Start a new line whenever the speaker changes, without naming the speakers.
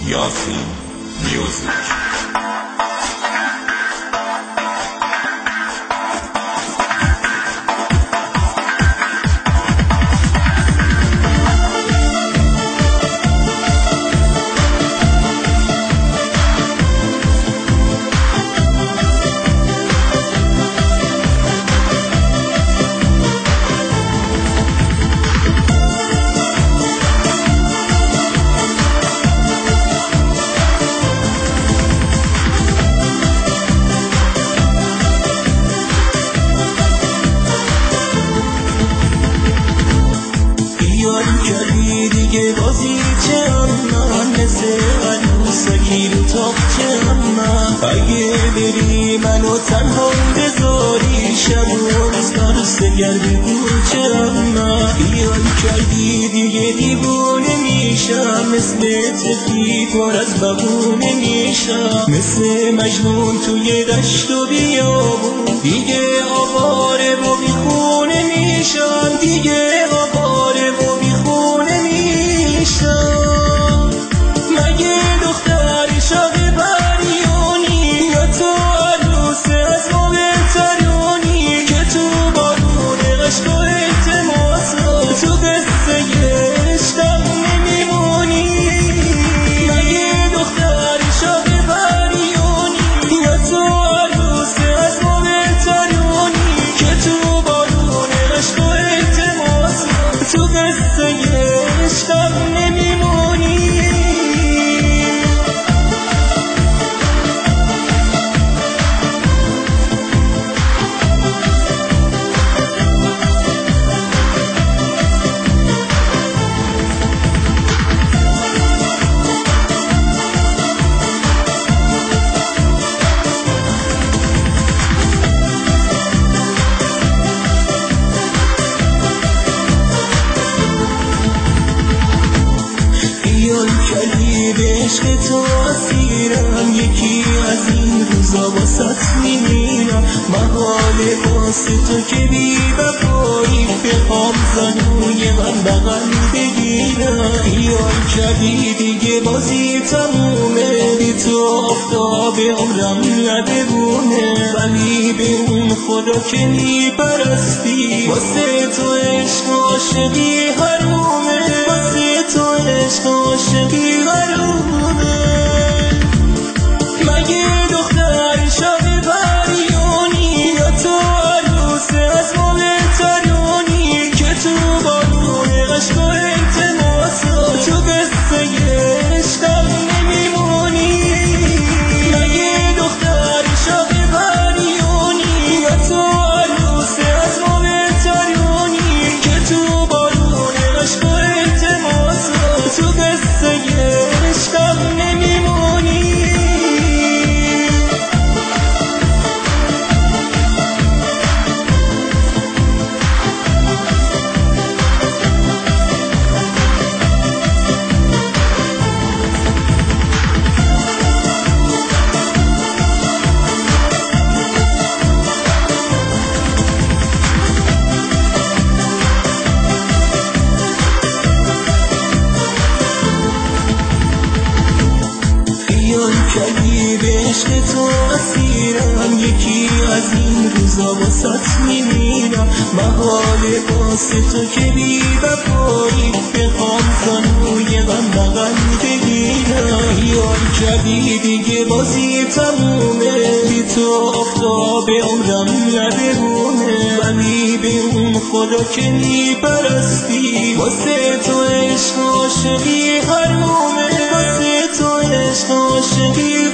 Yasin Music.
کردی دیگه بازی چه من مثل عروسکی رو تاقچه من اگه بری منو تنها بذاری شب و روز نرسگر بگو چه من بیای کردی دیگه دیوونه میشم مثل طفلی پر از بهونه میشم مثل مجنون توی دشت و بیابون دیگه آواره و بیخونه میشم دیگه آواره و بیخونه میشم مگه دختر شاق بریونی یا تو عروس از ما بهترونی که تو بارون عشق و التماسا تو قصه عشقم نمیمونی مگه دختر شاق بریونی یا تو عروس از ما بهترونی که تو بارون عشق و التماسا تو قصه عشقم نمیمونی کردی به عشق تو اسیرم یکی از این روزا واسط میمیرم محاله واسه تو که بی وفایی بخوام زنوی من بغل بگیرم بیای کردی دیگه بازی تمومه بی تو آفتاب عمرم ندبونه ولی به اون خدا که میپرستی واسه تو عشق و عاشقی حرومه واسه تو عشق و عاشقی حرومه مگه دختر شاق بریونی یا تو عروس از ما بهترونی که تو بارون عشق و التماسا تو قصه عشقم نمیمونی مگه دختر شاق بریونی یا تو عروس از ما بهترونی که تو بارون عشق و التماسا تو قصه عشقم نمیمونی کردی به عشق تو اسیرم یکی از این روزا واسط میمیرم محاله واسه تو که بی وفایی بخوام زنوی من بغل بگیرم یاد کردی دیگه بازی تمومه بی تو آفتاب عمرم ندبونه ولی به اون خدا که میپرستی واسه تو عشق و عاشقی حرومه واسه تو عشق و عاشقی